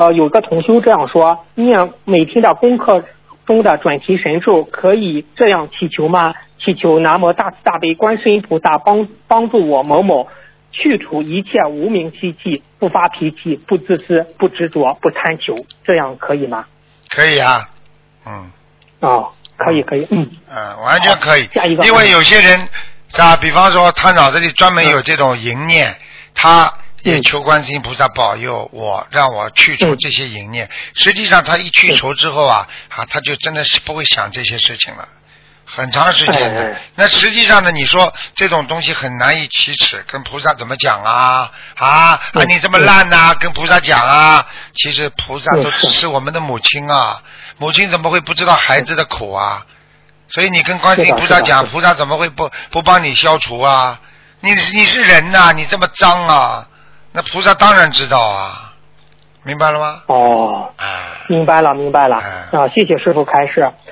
有个同修这样说，念每天的功课中的准提神咒可以这样祈求吗？祈求南无大慈大悲观世音菩萨帮助我某某去除一切无明习气，不发脾气，不自私，不执着，不贪求，这样可以吗？ 可以啊， 可以， 完全可以。 下一个， 因为有些人比方说他脑子里专门有这种淫念，他也求观世音菩萨保佑我，让我去除这些淫念。实际上他一去除之后他就真的是不会想这些事情了。很长时间的，那实际上呢？你说这种东西很难以启齿，跟菩萨怎么讲你这么烂跟菩萨讲啊？其实菩萨都是我们的母亲啊，母亲怎么会不知道孩子的苦啊？所以你跟观世音菩萨讲，菩萨怎么会不帮你消除啊？你是人呐，你这么脏啊，那菩萨当然知道啊，明白了吗？ 明白了。谢谢师父开示。